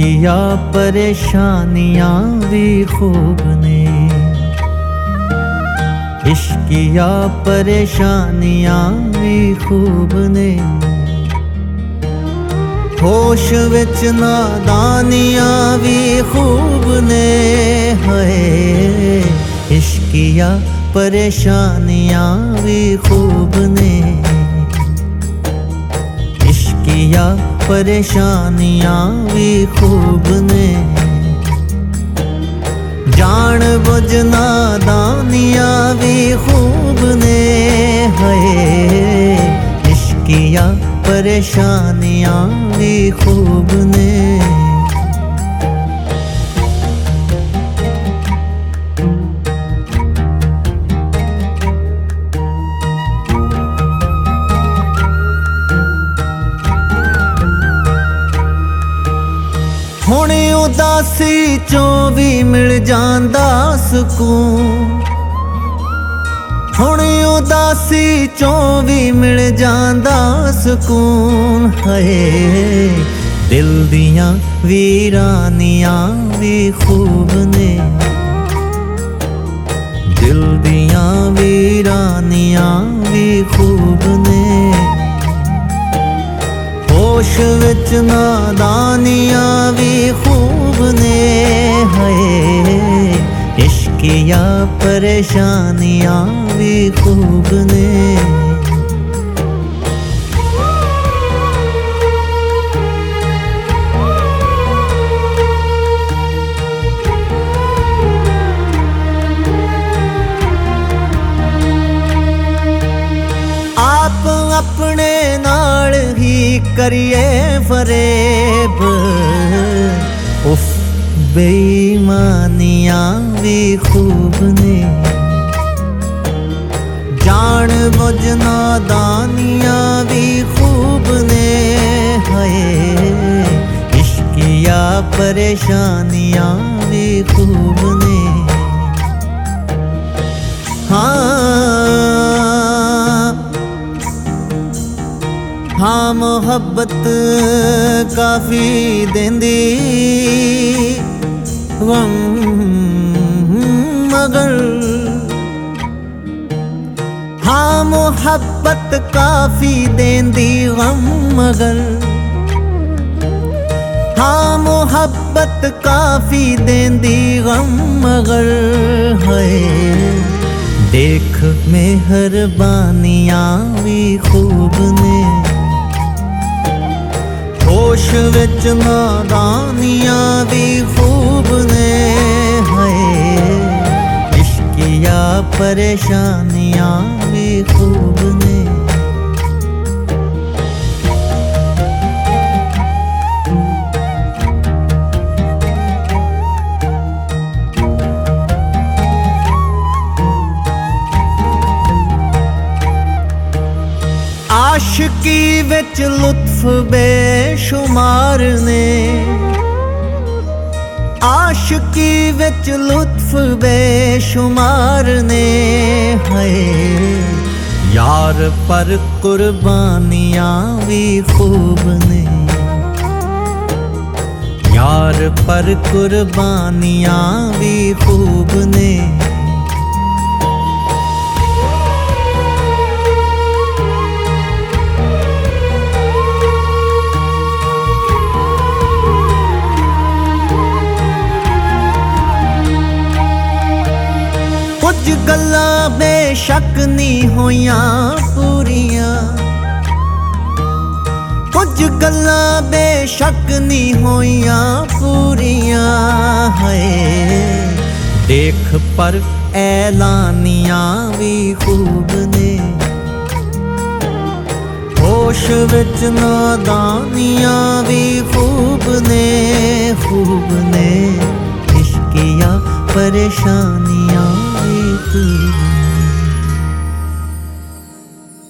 इश्किया परेशानियां भी खूब ने, इश्किया परेशानियां भी खूब ने, होश विच नादानियां भी खूब ने। है इश्किया परेशानियां भी खूब ने, इश्किया परेशानियां भी खूब ने, जान बुझ नादानियां भी खूब ने। है इश्किया परेशानियां भी खूब ने। हुण उदासी चों भी मिल जांदा सुकून, हुण उदासी चों भी मिल जांदा सुकून। है दिल दियां वीरानियां भी खूब ने, दिल दियां वीरानियां भी खूब ने, होश विच नादानियां भी खूब ने। है इश्किया परेशानियां भी खूब ने। आप अपने नाल ही करिए फरेब, उफ बेईमानियां भी खूब ने, जान बुझ नादानियां भी खूब ने। है इश्किया परेशानियां भी खूब ने। हाँ मोहब्बत काफी देंदी गम मगर, हाँ मोहब्बत काफी देंदी गम मगर, हाँ मोहब्बत काफी देंदी गम मगर। है देख मेहरबानियां भी खूब ने, होश विच नादानियां भी खूब ने। है इश्किया परेशानियां भी खूब ने। आशिकी विच लुत्फ बेशुमार ने, आशिकी विच लुत्फ बेशुमार ने। है यार पर कुर्बानियां भी खूब ने, यार पर कुर्बानियां भी खूब ने। कुछ गल्लां बेशक नहीं होइयां पूरियां, कुछ गल्लां बेशक नहीं होइयां पूरियां। है देख पर ऐलानियां भी खूब ने, होश विच नादानियां भी खूब ने, खूब ने। इश्किया परेशानियां भी खूब ने।